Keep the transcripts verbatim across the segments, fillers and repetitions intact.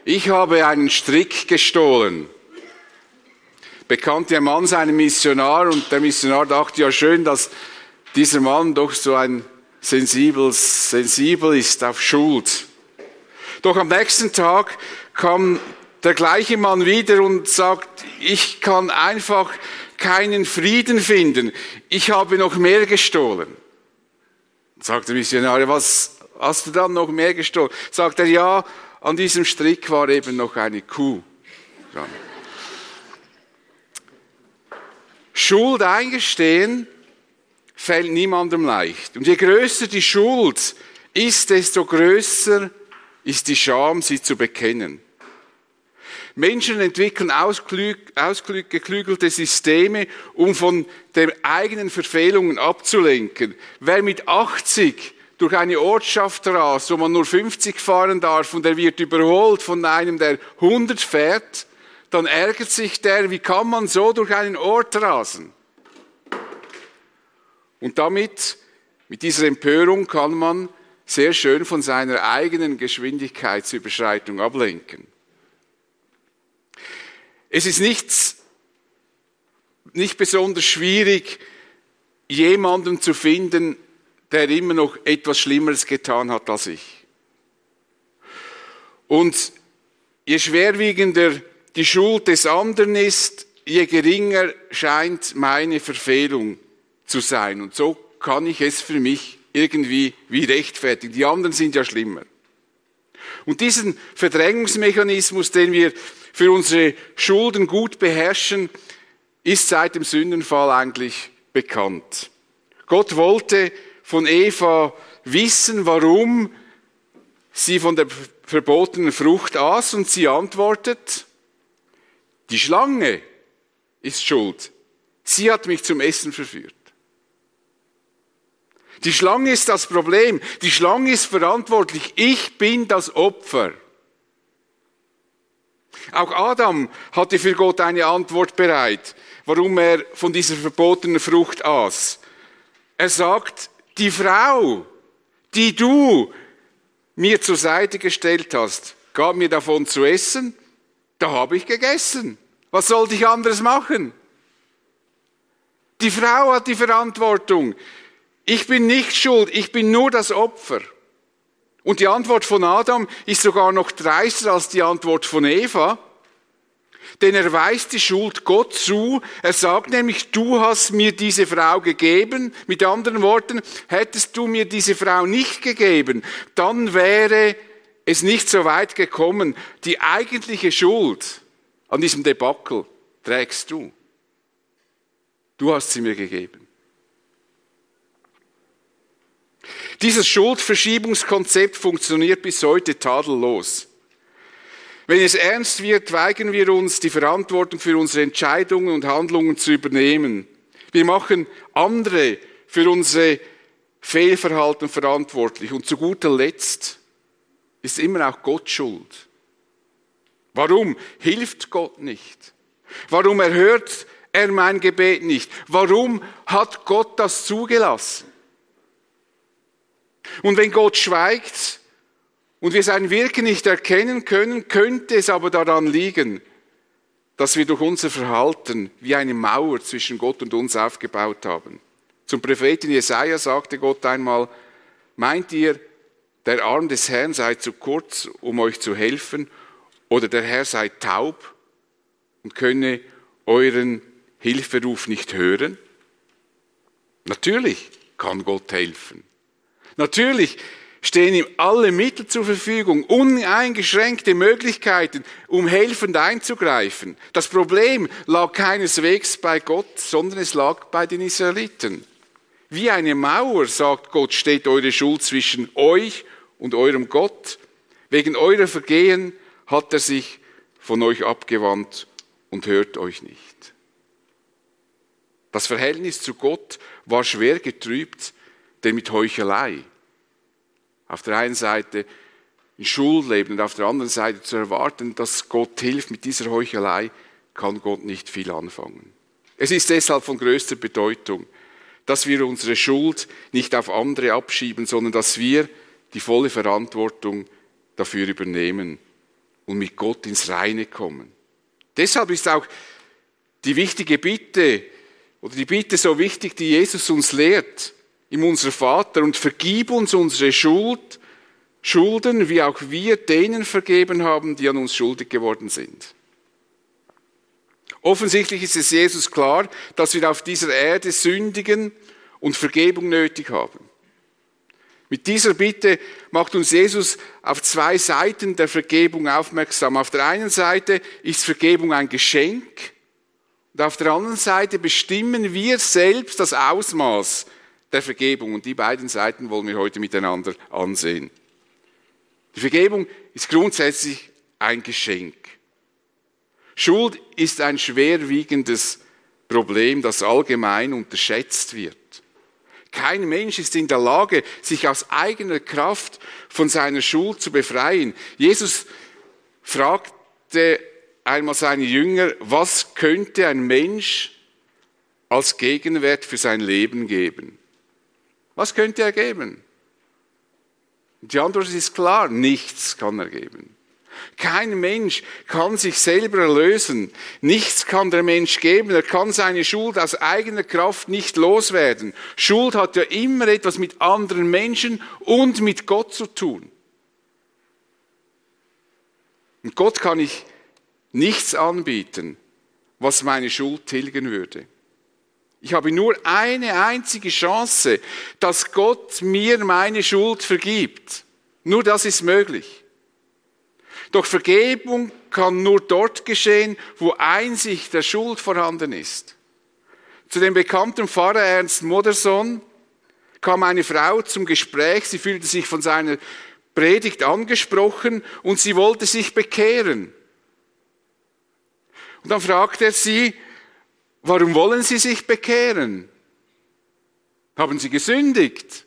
Ich habe einen Strick gestohlen. Bekannte ein Mann seinen Missionar und der Missionar dachte, ja schön, dass dieser Mann doch so ein sensibles, sensibel ist auf Schuld. Doch am nächsten Tag kam der gleiche Mann wieder und sagt, ich kann einfach keinen Frieden finden. Ich habe noch mehr gestohlen. Sagt der Missionar, was hast du dann noch mehr gestohlen? Sagt er, ja, an diesem Strick war eben noch eine Kuh dran. Schuld eingestehen fällt niemandem leicht. Und je größer die Schuld ist, desto größer ist die Scham, sie zu bekennen. Menschen entwickeln ausgeklügelte Systeme, um von den eigenen Verfehlungen abzulenken. Wer mit achtzig durch eine Ortschaft rast, wo man nur fünfzig fahren darf und er wird überholt von einem, der hundert fährt, dann ärgert sich der, wie kann man so durch einen Ort rasen? Und damit, mit dieser Empörung kann man sehr schön von seiner eigenen Geschwindigkeitsüberschreitung ablenken. Es ist nichts, nicht besonders schwierig, jemanden zu finden, der immer noch etwas Schlimmeres getan hat als ich. Und je schwerwiegender die Schuld des anderen ist, je geringer scheint meine Verfehlung zu sein. Und so kann ich es für mich irgendwie wie rechtfertigen. Die anderen sind ja schlimmer. Und diesen Verdrängungsmechanismus, den wir für unsere Schulden gut beherrschen, ist seit dem Sündenfall eigentlich bekannt. Gott wollte von Eva wissen, warum sie von der verbotenen Frucht aß, und sie antwortet, die Schlange ist schuld. Sie hat mich zum Essen verführt. Die Schlange ist das Problem. Die Schlange ist verantwortlich. Ich bin das Opfer. Auch Adam hatte für Gott eine Antwort bereit, warum er von dieser verbotenen Frucht aß. Er sagt, die Frau, die du mir zur Seite gestellt hast, gab mir davon zu essen, da habe ich gegessen. Was sollte ich anderes machen? Die Frau hat die Verantwortung. Ich bin nicht schuld, ich bin nur das Opfer. Und die Antwort von Adam ist sogar noch dreister als die Antwort von Eva. Denn er weist die Schuld Gott zu. Er sagt nämlich, du hast mir diese Frau gegeben. Mit anderen Worten, hättest du mir diese Frau nicht gegeben, dann wäre es nicht so weit gekommen. Die eigentliche Schuld an diesem Debakel trägst du. Du hast sie mir gegeben. Dieses Schuldverschiebungskonzept funktioniert bis heute tadellos. Wenn es ernst wird, weigern wir uns, die Verantwortung für unsere Entscheidungen und Handlungen zu übernehmen. Wir machen andere für unsere Fehlverhalten verantwortlich. Und zu guter Letzt ist immer auch Gott schuld. Warum hilft Gott nicht? Warum erhört er mein Gebet nicht? Warum hat Gott das zugelassen? Und wenn Gott schweigt und wir sein Wirken nicht erkennen können, könnte es aber daran liegen, dass wir durch unser Verhalten wie eine Mauer zwischen Gott und uns aufgebaut haben. Zum Propheten Jesaja sagte Gott einmal, meint ihr, der Arm des Herrn sei zu kurz, um euch zu helfen, oder der Herr sei taub und könne euren Hilferuf nicht hören? Natürlich kann Gott helfen. Natürlich stehen ihm alle Mittel zur Verfügung, uneingeschränkte Möglichkeiten, um helfend einzugreifen. Das Problem lag keineswegs bei Gott, sondern es lag bei den Israeliten. Wie eine Mauer, sagt Gott, steht eure Schuld zwischen euch und eurem Gott. Wegen eurer Vergehen hat er sich von euch abgewandt und hört euch nicht. Das Verhältnis zu Gott war schwer getrübt, denn mit Heuchelei. Auf der einen Seite in Schuld leben und auf der anderen Seite zu erwarten, dass Gott hilft, mit dieser Heuchelei kann Gott nicht viel anfangen. Es ist deshalb von größter Bedeutung, dass wir unsere Schuld nicht auf andere abschieben, sondern dass wir die volle Verantwortung dafür übernehmen. und mit Gott ins Reine kommen. Deshalb ist auch die wichtige Bitte oder die Bitte so wichtig, die Jesus uns lehrt, im Unser Vater, und vergib uns unsere Schuld, Schulden, wie auch wir denen vergeben haben, die an uns schuldig geworden sind. Offensichtlich ist es Jesus klar, dass wir auf dieser Erde sündigen und Vergebung nötig haben. Mit dieser Bitte macht uns Jesus auf zwei Seiten der Vergebung aufmerksam. Auf der einen Seite ist Vergebung ein Geschenk und auf der anderen Seite bestimmen wir selbst das Ausmaß der Vergebung. Und die beiden Seiten wollen wir heute miteinander ansehen. Die Vergebung ist grundsätzlich ein Geschenk. Schuld ist ein schwerwiegendes Problem, das allgemein unterschätzt wird. Kein Mensch ist in der Lage, sich aus eigener Kraft von seiner Schuld zu befreien. Jesus fragte einmal seine Jünger, was könnte ein Mensch als Gegenwert für sein Leben geben? Was könnte er geben? Die Antwort ist klar, nichts kann er geben. Kein Mensch kann sich selber erlösen. Nichts kann der Mensch geben. Er kann seine Schuld aus eigener Kraft nicht loswerden. Schuld hat ja immer etwas mit anderen Menschen und mit Gott zu tun. Und Gott kann ich nichts anbieten, was meine Schuld tilgen würde. Ich habe nur eine einzige Chance, dass Gott mir meine Schuld vergibt. Nur das ist möglich. Doch Vergebung kann nur dort geschehen, wo Einsicht der Schuld vorhanden ist. Zu dem bekannten Pfarrer Ernst Modersohn kam eine Frau zum Gespräch. Sie fühlte sich von seiner Predigt angesprochen und sie wollte sich bekehren. Und dann fragte er sie, warum wollen Sie sich bekehren? Haben Sie gesündigt?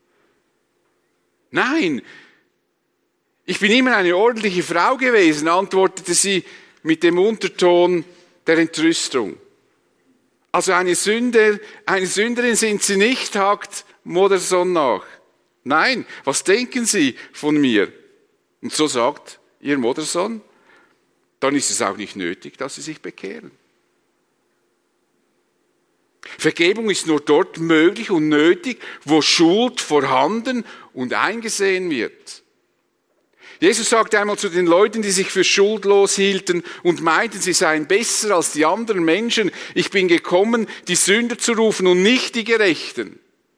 Nein, ich bin immer eine ordentliche Frau gewesen, antwortete sie mit dem Unterton der Entrüstung. Also eine Sünder, eine Sünderin sind Sie nicht, hakt Modersohn nach. Nein, was denken Sie von mir? Und so sagt ihr Modersohn, dann ist es auch nicht nötig, dass Sie sich bekehren. Vergebung ist nur dort möglich und nötig, wo Schuld vorhanden und eingesehen wird. Jesus sagte einmal zu den Leuten, die sich für schuldlos hielten und meinten, sie seien besser als die anderen Menschen, ich bin gekommen, die Sünder zu rufen und nicht die Gerechten.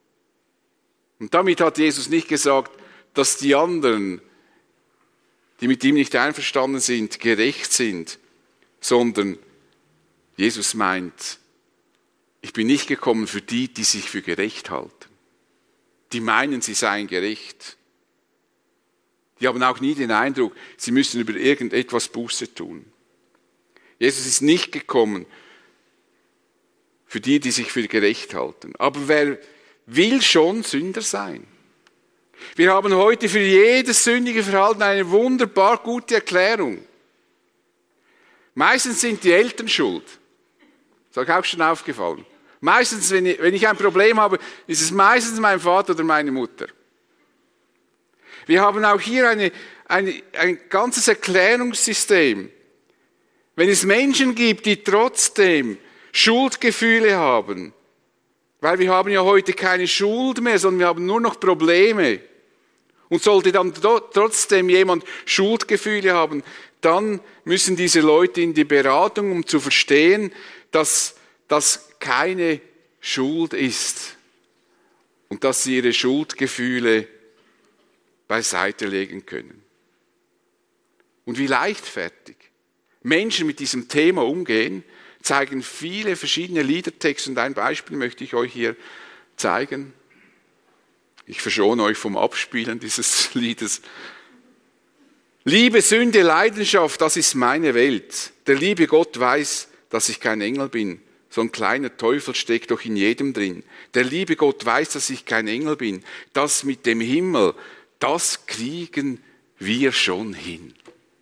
Und damit hat Jesus nicht gesagt, dass die anderen, die mit ihm nicht einverstanden sind, gerecht sind, sondern Jesus meint, ich bin nicht gekommen für die, die sich für gerecht halten. Die meinen, sie seien gerecht. Die haben auch nie den Eindruck, sie müssen über irgendetwas Buße tun. Jesus ist nicht gekommen für die, die sich für gerecht halten. Aber wer will schon Sünder sein? Wir haben heute für jedes sündige Verhalten eine wunderbar gute Erklärung. Meistens sind die Eltern schuld. Das ist euch auch schon aufgefallen. Meistens, wenn ich, wenn ich ein Problem habe, ist es meistens mein Vater oder meine Mutter. Wir haben auch hier eine, eine, ein ganzes Erklärungssystem. Wenn es Menschen gibt, die trotzdem Schuldgefühle haben, weil wir haben ja heute keine Schuld mehr, sondern wir haben nur noch Probleme. Und sollte dann trotzdem jemand Schuldgefühle haben, dann müssen diese Leute in die Beratung, um zu verstehen, dass das keine Schuld ist und dass sie ihre Schuldgefühle beiseite legen können. Und wie leichtfertig Menschen mit diesem Thema umgehen, zeigen viele verschiedene Liedertexte. Und ein Beispiel möchte ich euch hier zeigen. Ich verschone euch vom Abspielen dieses Liedes. Liebe, Sünde, Leidenschaft, das ist meine Welt. Der liebe Gott weiß, dass ich kein Engel bin. So ein kleiner Teufel steckt doch in jedem drin. Der liebe Gott weiß, dass ich kein Engel bin. Das mit dem Himmel, das kriegen wir schon hin.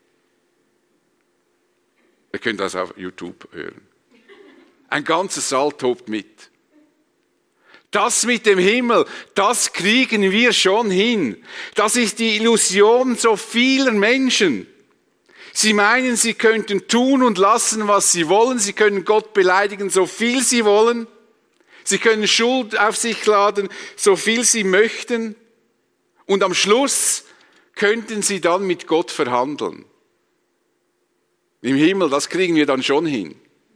Ihr könnt das auf YouTube hören. Ein ganzer Saal tobt mit. Das mit dem Himmel, das kriegen wir schon hin. Das ist die Illusion so vieler Menschen. Sie meinen, sie könnten tun und lassen, was sie wollen. Sie können Gott beleidigen, so viel sie wollen. Sie können Schuld auf sich laden, so viel sie möchten. Und am Schluss könnten sie dann mit Gott verhandeln. Im Himmel, das kriegen wir dann schon hin.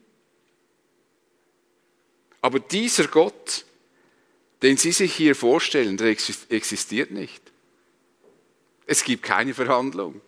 Aber dieser Gott, den Sie sich hier vorstellen, der existiert nicht. Es gibt keine Verhandlung.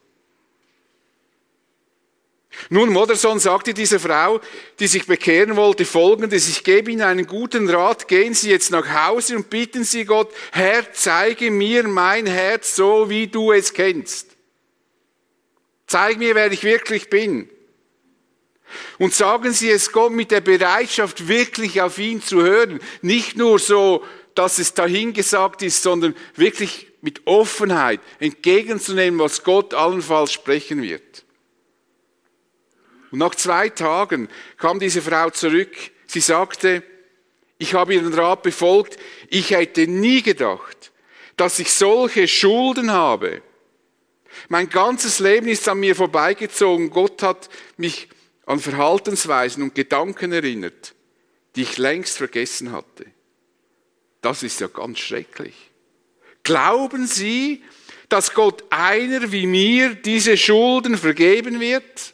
Nun, Modersohn sagte dieser Frau, die sich bekehren wollte, Folgendes: Ich gebe Ihnen einen guten Rat, gehen Sie jetzt nach Hause und bitten Sie Gott, Herr, zeige mir mein Herz so, wie du es kennst. Zeig mir, wer ich wirklich bin. Und sagen Sie es Gott mit der Bereitschaft, wirklich auf ihn zu hören. Nicht nur so, dass es dahingesagt ist, sondern wirklich mit Offenheit entgegenzunehmen, was Gott allenfalls sprechen wird. Und nach zwei Tagen kam diese Frau zurück. Sie sagte, ich habe Ihren Rat befolgt. Ich hätte nie gedacht, dass ich solche Schulden habe. Mein ganzes Leben ist an mir vorbeigezogen. Gott hat mich an Verhaltensweisen und Gedanken erinnert, die ich längst vergessen hatte. Das ist ja ganz schrecklich. Glauben Sie, dass Gott einer wie mir diese Schulden vergeben wird?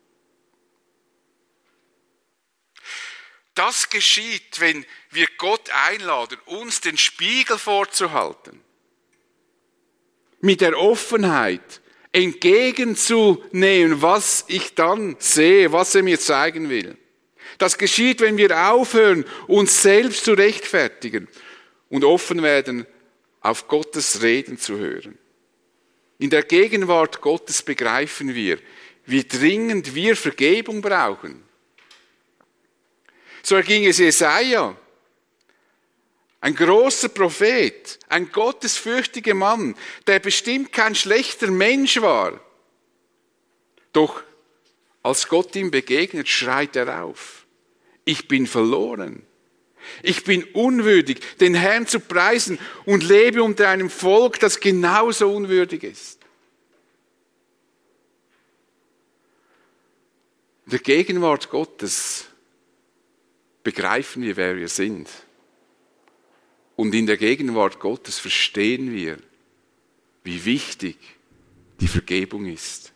Das geschieht, wenn wir Gott einladen, uns den Spiegel vorzuhalten. Mit der Offenheit entgegenzunehmen, was ich dann sehe, was er mir zeigen will. Das geschieht, wenn wir aufhören, uns selbst zu rechtfertigen und offen werden, auf Gottes Reden zu hören. In der Gegenwart Gottes begreifen wir, wie dringend wir Vergebung brauchen. So erging es Jesaja, ein großer Prophet, ein gottesfürchtiger Mann, der bestimmt kein schlechter Mensch war. Doch als Gott ihm begegnet, schreit er auf: Ich bin verloren. Ich bin unwürdig, den Herrn zu preisen und lebe unter einem Volk, das genauso unwürdig ist. In der Gegenwart Gottes begreifen wir, wer wir sind. Und in der Gegenwart Gottes verstehen wir, wie wichtig die Vergebung ist.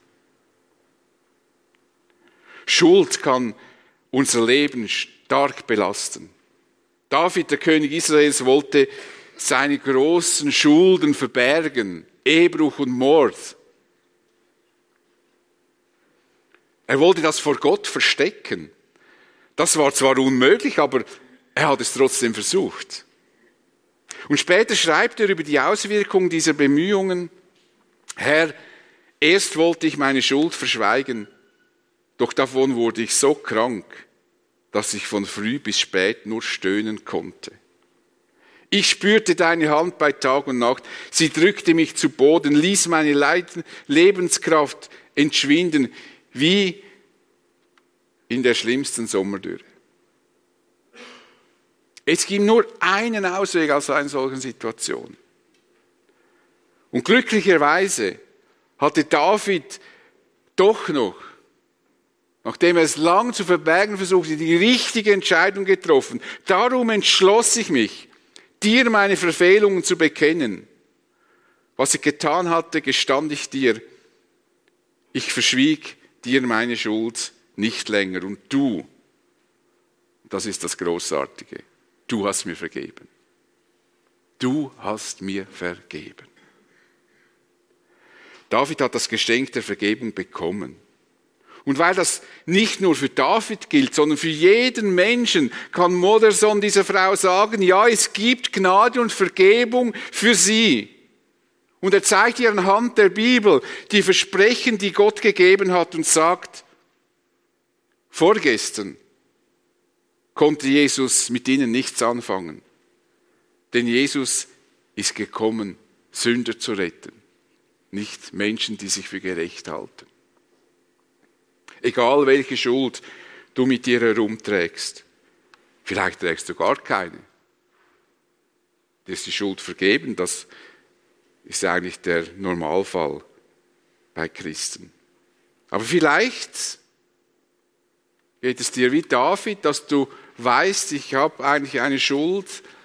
Schuld kann unser Leben stark belasten. David, der König Israels, wollte seine großen Schulden verbergen, Ehebruch und Mord. Er wollte das vor Gott verstecken. Das war zwar unmöglich, aber er hat es trotzdem versucht. Und später schreibt er über die Auswirkungen dieser Bemühungen: Herr, erst wollte ich meine Schuld verschweigen, doch davon wurde ich so krank, dass ich von früh bis spät nur stöhnen konnte. Ich spürte deine Hand bei Tag und Nacht, sie drückte mich zu Boden, ließ meine Leiden, Lebenskraft entschwinden, wie in der schlimmsten Sommerdürre. Es gibt nur einen Ausweg aus einer solchen Situation. Und glücklicherweise hatte David doch noch, nachdem er es lang zu verbergen versuchte, die richtige Entscheidung getroffen. Darum entschloss ich mich, dir meine Verfehlungen zu bekennen. Was ich getan hatte, gestand ich dir. Ich verschwieg dir meine Schuld nicht länger. Und du, das ist das Großartige, du hast mir vergeben. Du hast mir vergeben. David hat das Geschenk der Vergebung bekommen. Und weil das nicht nur für David gilt, sondern für jeden Menschen, kann Modersohn dieser Frau sagen, ja, es gibt Gnade und Vergebung für sie. Und er zeigt ihr anhand der Bibel die Versprechen, die Gott gegeben hat, und sagt, vorgestern konnte Jesus mit ihnen nichts anfangen. Denn Jesus ist gekommen, Sünder zu retten, nicht Menschen, die sich für gerecht halten. Egal welche Schuld du mit dir herumträgst, vielleicht trägst du gar keine. Dir ist die Schuld vergeben, das ist eigentlich der Normalfall bei Christen. Aber vielleicht geht es dir wie David, dass du weißt, ich habe eigentlich eine Schuld,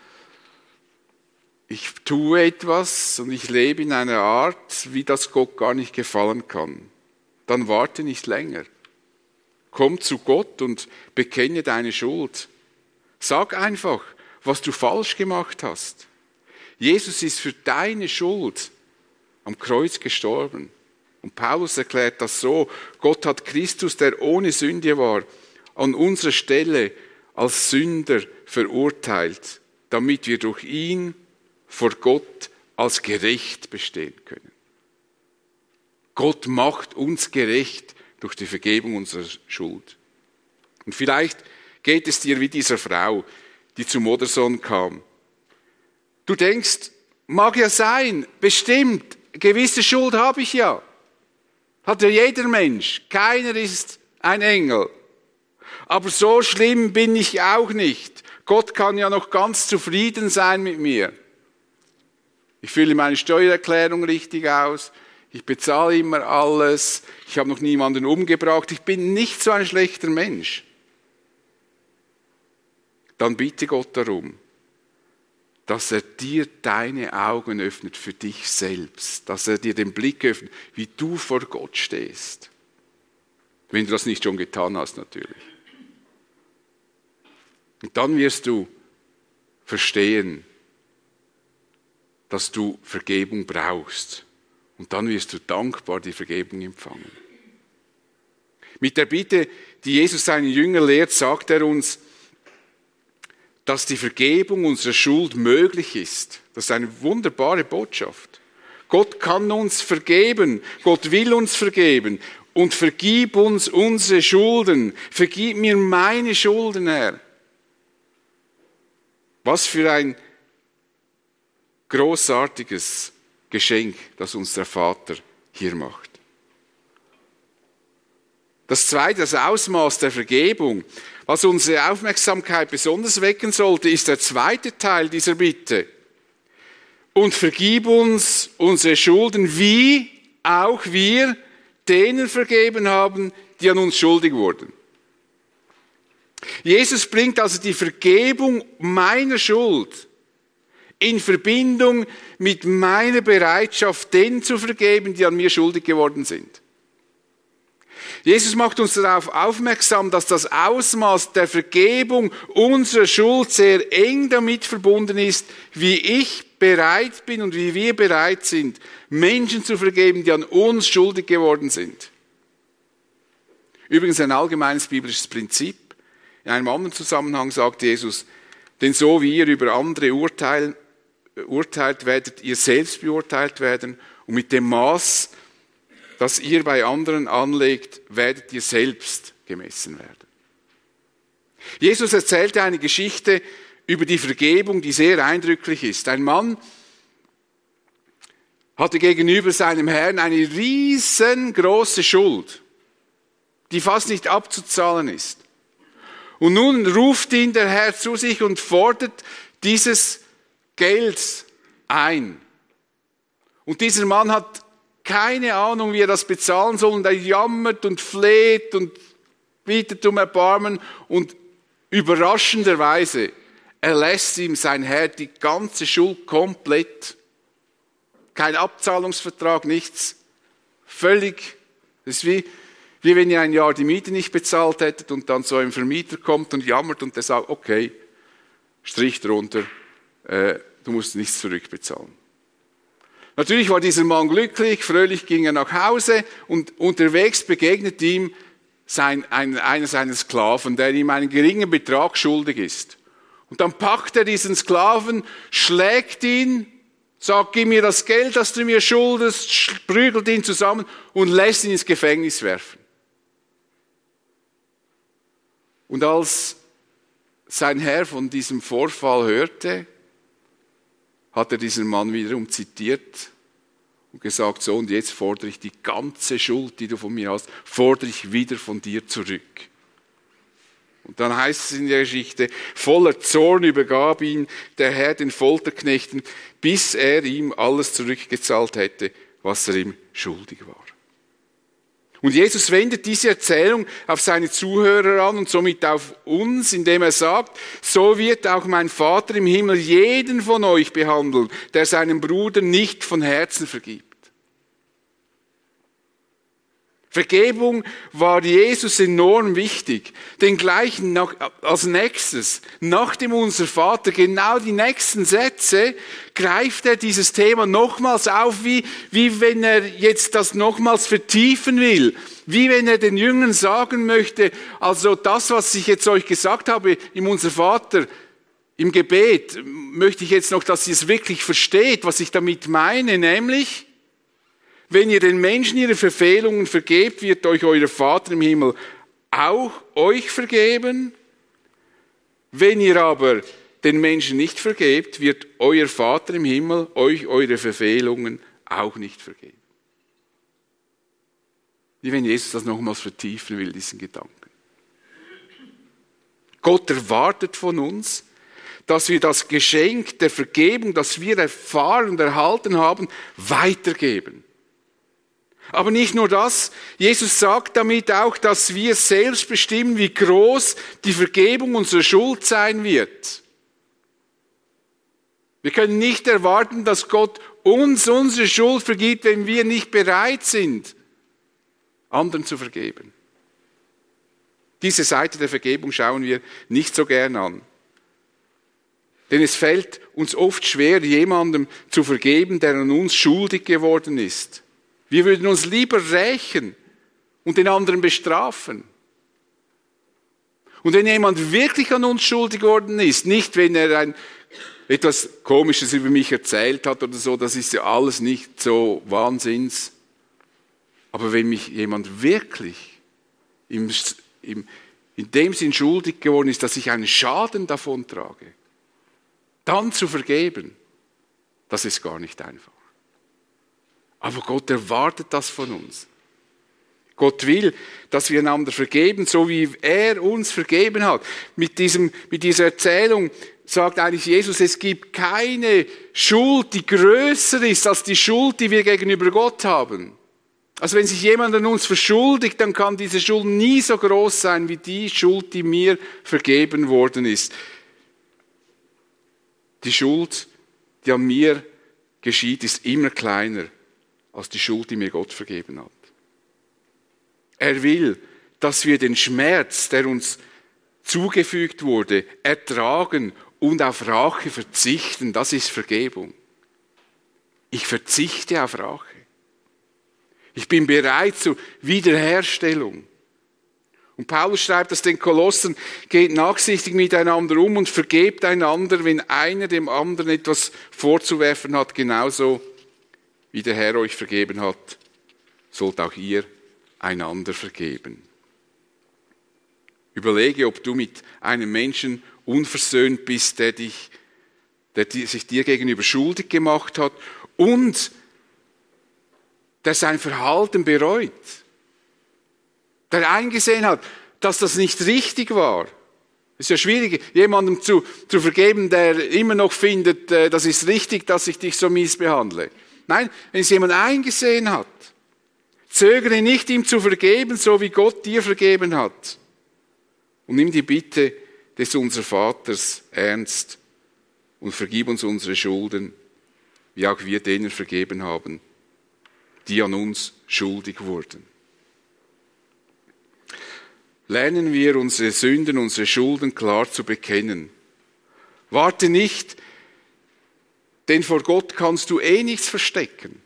ich tue etwas und ich lebe in einer Art, wie das Gott gar nicht gefallen kann. Dann warte nicht länger. Komm zu Gott und bekenne deine Schuld. Sag einfach, was du falsch gemacht hast. Jesus ist für deine Schuld am Kreuz gestorben. Und Paulus erklärt das so: Gott hat Christus, der ohne Sünde war, an unserer Stelle als Sünder verurteilt, damit wir durch ihn vor Gott als gerecht bestehen können. Gott macht uns gerecht durch die Vergebung unserer Schuld. Und vielleicht geht es dir wie dieser Frau, die zum Modersohn kam. Du denkst, mag ja sein, bestimmt, gewisse Schuld habe ich ja. Hat ja jeder Mensch. Keiner ist ein Engel. Aber so schlimm bin ich auch nicht. Gott kann ja noch ganz zufrieden sein mit mir. Ich fülle meine Steuererklärung richtig aus. Ich bezahle immer alles. Ich habe noch niemanden umgebracht. Ich bin nicht so ein schlechter Mensch. Dann bitte Gott darum, dass er dir deine Augen öffnet für dich selbst. Dass er dir den Blick öffnet, wie du vor Gott stehst. Wenn du das nicht schon getan hast, natürlich. Und dann wirst du verstehen, dass du Vergebung brauchst. Und dann wirst du dankbar die Vergebung empfangen. Mit der Bitte, die Jesus seinen Jünger lehrt, sagt er uns, dass die Vergebung unserer Schuld möglich ist. Das ist eine wunderbare Botschaft. Gott kann uns vergeben. Gott will uns vergeben. Und vergib uns unsere Schulden. Vergib mir meine Schulden, Herr. Was für ein großartiges Geschenk, das uns der Vater hier macht. Das zweite, das Ausmaß der Vergebung, was unsere Aufmerksamkeit besonders wecken sollte, ist der zweite Teil dieser Bitte. Und vergib uns unsere Schulden, wie auch wir denen vergeben haben, die an uns schuldig wurden. Jesus bringt also die Vergebung meiner Schuld in Verbindung mit meiner Bereitschaft, denen zu vergeben, die an mir schuldig geworden sind. Jesus macht uns darauf aufmerksam, dass das Ausmaß der Vergebung unserer Schuld sehr eng damit verbunden ist, wie ich bereit bin und wie wir bereit sind, Menschen zu vergeben, die an uns schuldig geworden sind. Übrigens ein allgemeines biblisches Prinzip. In einem anderen Zusammenhang sagt Jesus, denn so wie ihr über andere urteilen, urteilt, werdet ihr selbst beurteilt werden und mit dem Maß, das ihr bei anderen anlegt, werdet ihr selbst gemessen werden. Jesus erzählte eine Geschichte über die Vergebung, die sehr eindrücklich ist. Ein Mann hatte gegenüber seinem Herrn eine riesengroße Schuld, die fast nicht abzuzahlen ist. Und nun ruft ihn der Herr zu sich und fordert dieses Geld ein. Und dieser Mann hat keine Ahnung, wie er das bezahlen soll. Und er jammert und fleht und bittet um Erbarmen. Und überraschenderweise erlässt ihm sein Herr die ganze Schuld komplett. Kein Abzahlungsvertrag, nichts. Völlig, das ist wie, wie wenn ihr ein Jahr die Miete nicht bezahlt hättet und dann so ein Vermieter kommt und jammert und der sagt, okay, Strich drunter, äh, du musst nichts zurückbezahlen. Natürlich war dieser Mann glücklich, fröhlich ging er nach Hause und unterwegs begegnet ihm sein, ein, einer seiner Sklaven, der ihm einen geringen Betrag schuldig ist. Und dann packt er diesen Sklaven, schlägt ihn, sagt, gib mir das Geld, das du mir schuldest, prügelt ihn zusammen und lässt ihn ins Gefängnis werfen. Und als sein Herr von diesem Vorfall hörte, hat er diesen Mann wiederum zitiert und gesagt, so und jetzt fordere ich die ganze Schuld, die du von mir hast, fordere ich wieder von dir zurück. Und dann heißt es in der Geschichte, voller Zorn übergab ihn der Herr den Folterknechten, bis er ihm alles zurückgezahlt hätte, was er ihm schuldig war. Und Jesus wendet diese Erzählung auf seine Zuhörer an und somit auf uns, indem er sagt, so wird auch mein Vater im Himmel jeden von euch behandeln, der seinem Bruder nicht von Herzen vergibt. Vergebung war Jesus enorm wichtig. Den gleichen nach, als nächstes, nach dem Unser Vater, genau die nächsten Sätze, greift er dieses Thema nochmals auf, wie, wie wenn er jetzt das nochmals vertiefen will. Wie wenn er den Jüngern sagen möchte, also das, was ich jetzt euch gesagt habe im Unser Vater, im Gebet, möchte ich jetzt noch, dass ihr es wirklich versteht, was ich damit meine, nämlich, wenn ihr den Menschen ihre Verfehlungen vergebt, wird euch euer Vater im Himmel auch euch vergeben. Wenn ihr aber den Menschen nicht vergebt, wird euer Vater im Himmel euch eure Verfehlungen auch nicht vergeben. Wie wenn Jesus das nochmals vertiefen will, diesen Gedanken. Gott erwartet von uns, dass wir das Geschenk der Vergebung, das wir erfahren und erhalten haben, weitergeben. Aber nicht nur das, Jesus sagt damit auch, dass wir selbst bestimmen, wie groß die Vergebung unserer Schuld sein wird. Wir können nicht erwarten, dass Gott uns unsere Schuld vergibt, wenn wir nicht bereit sind, anderen zu vergeben. Diese Seite der Vergebung schauen wir nicht so gern an. Denn es fällt uns oft schwer, jemandem zu vergeben, der an uns schuldig geworden ist. Wir würden uns lieber rächen und den anderen bestrafen. Und wenn jemand wirklich an uns schuldig geworden ist, nicht wenn er ein, etwas Komisches über mich erzählt hat oder so, das ist ja alles nicht so Wahnsinns. Aber wenn mich jemand wirklich im, im, in dem Sinn schuldig geworden ist, dass ich einen Schaden davon trage, dann zu vergeben, das ist gar nicht einfach. Aber Gott erwartet das von uns. Gott will, dass wir einander vergeben, so wie er uns vergeben hat. Mit, diesem, mit dieser Erzählung sagt eigentlich Jesus, es gibt keine Schuld, die größer ist als die Schuld, die wir gegenüber Gott haben. Also wenn sich jemand an uns verschuldigt, dann kann diese Schuld nie so groß sein wie die Schuld, die mir vergeben worden ist. Die Schuld, die an mir geschieht, ist immer kleiner als die Schuld, die mir Gott vergeben hat. Er will, dass wir den Schmerz, der uns zugefügt wurde, ertragen und auf Rache verzichten. Das ist Vergebung. Ich verzichte auf Rache. Ich bin bereit zur Wiederherstellung. Und Paulus schreibt das den Kolossern, geht nachsichtig miteinander um und vergebt einander, wenn einer dem anderen etwas vorzuwerfen hat, genauso wie der Herr euch vergeben hat, sollt auch ihr einander vergeben. Überlege, ob du mit einem Menschen unversöhnt bist, der, dich, der sich dir gegenüber schuldig gemacht hat und der sein Verhalten bereut, der eingesehen hat, dass das nicht richtig war. Es ist ja schwierig, jemandem zu, zu vergeben, der immer noch findet, das ist richtig, dass ich dich so mies behandle. Nein, wenn es jemand eingesehen hat, zögere nicht, ihm zu vergeben, so wie Gott dir vergeben hat. Und nimm die Bitte des Unser Vaters ernst und vergib uns unsere Schulden, wie auch wir denen vergeben haben, die an uns schuldig wurden. Lernen wir unsere Sünden, unsere Schulden klar zu bekennen. Warte nicht, denn vor Gott kannst du eh nichts verstecken.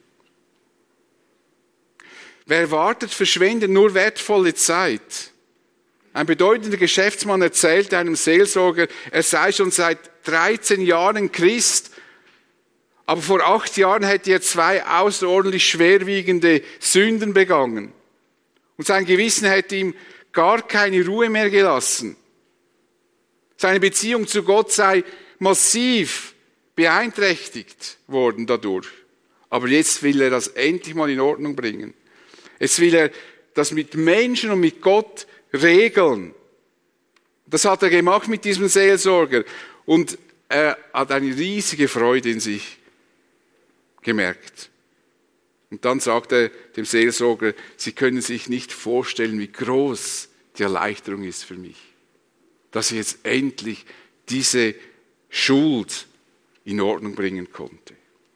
Wer wartet, verschwendet nur wertvolle Zeit. Ein bedeutender Geschäftsmann erzählte einem Seelsorger, er sei schon seit dreizehn Jahren Christ, aber vor acht Jahren hätte er zwei außerordentlich schwerwiegende Sünden begangen. Und sein Gewissen hätte ihm gar keine Ruhe mehr gelassen. Seine Beziehung zu Gott sei massiv beeinträchtigt worden dadurch. Aber jetzt will er das endlich mal in Ordnung bringen. Jetzt will er das mit Menschen und mit Gott regeln. Das hat er gemacht mit diesem Seelsorger. Und er hat eine riesige Freude in sich gemerkt. Und dann sagt er dem Seelsorger, Sie können sich nicht vorstellen, wie groß die Erleichterung ist für mich, dass ich jetzt endlich diese Schuld in Ordnung bringen konnte.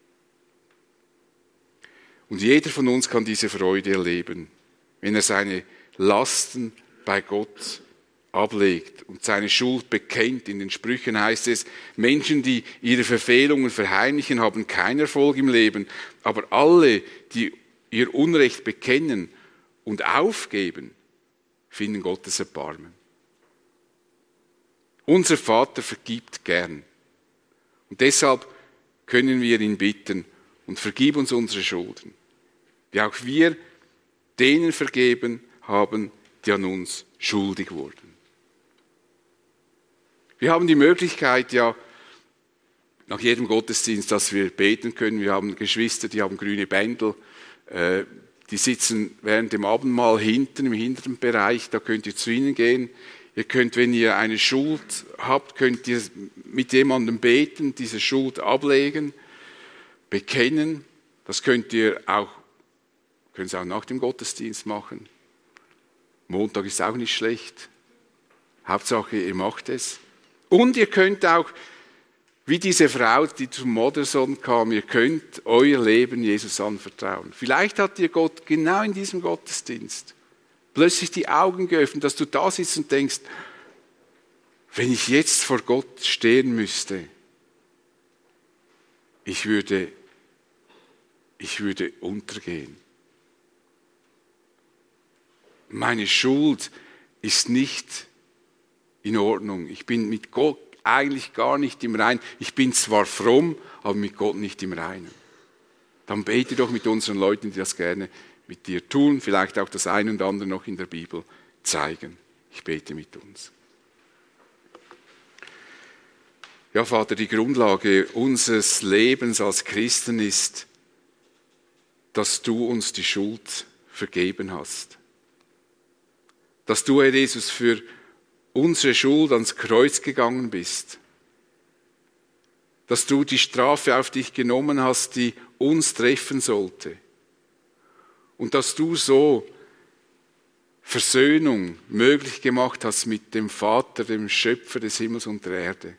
Und jeder von uns kann diese Freude erleben, wenn er seine Lasten bei Gott ablegt und seine Schuld bekennt. In den Sprüchen heißt es, Menschen, die ihre Verfehlungen verheimlichen, haben keinen Erfolg im Leben, aber alle, die ihr Unrecht bekennen und aufgeben, finden Gottes Erbarmen. Unser Vater vergibt gern. Und deshalb können wir ihn bitten und vergib uns unsere Schulden, wie auch wir denen vergeben haben, die an uns schuldig wurden. Wir haben die Möglichkeit ja nach jedem Gottesdienst, dass wir beten können. Wir haben Geschwister, die haben grüne Bändel, äh, die sitzen während dem Abendmahl hinten im hinteren Bereich, da könnt ihr zu ihnen gehen. Ihr könnt, wenn ihr eine Schuld habt, könnt ihr mit jemandem beten, diese Schuld ablegen, bekennen. Das könnt ihr auch, könnt ihr auch nach dem Gottesdienst machen. Montag ist auch nicht schlecht. Hauptsache, ihr macht es. Und ihr könnt auch, wie diese Frau, die zum Modersohn kam, ihr könnt euer Leben Jesus anvertrauen. Vielleicht hat dir Gott genau in diesem Gottesdienst plötzlich die Augen geöffnet, dass du da sitzt und denkst, wenn ich jetzt vor Gott stehen müsste, ich würde, ich würde untergehen. Meine Schuld ist nicht in Ordnung. Ich bin mit Gott eigentlich gar nicht im Reinen. Ich bin zwar fromm, aber mit Gott nicht im Reinen. Dann bete doch mit unseren Leuten, die das gerne mit dir tun, vielleicht auch das eine und andere noch in der Bibel zeigen. Ich bete mit uns. Ja, Vater, die Grundlage unseres Lebens als Christen ist, dass du uns die Schuld vergeben hast. Dass du, Herr Jesus, für unsere Schuld ans Kreuz gegangen bist. Dass du die Strafe auf dich genommen hast, die uns treffen sollte. Und dass du so Versöhnung möglich gemacht hast mit dem Vater, dem Schöpfer des Himmels und der Erde.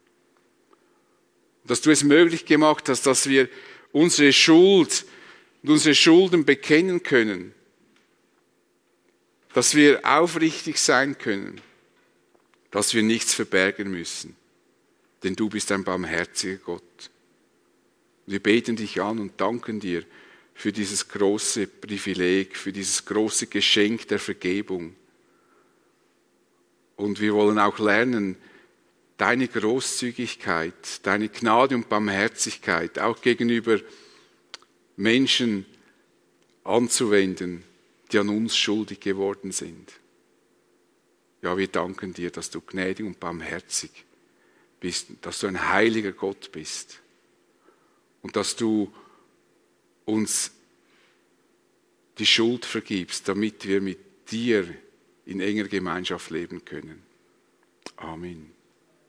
Dass du es möglich gemacht hast, dass wir unsere Schuld und unsere Schulden bekennen können. Dass wir aufrichtig sein können. Dass wir nichts verbergen müssen. Denn du bist ein barmherziger Gott. Wir beten dich an und danken dir für dieses große Privileg, für dieses große Geschenk der Vergebung. Und wir wollen auch lernen, deine Großzügigkeit, deine Gnade und Barmherzigkeit auch gegenüber Menschen anzuwenden, die an uns schuldig geworden sind. Ja, wir danken dir, dass du gnädig und barmherzig bist, dass du ein heiliger Gott bist und dass du uns die Schuld vergibst, damit wir mit dir in enger Gemeinschaft leben können. Amen.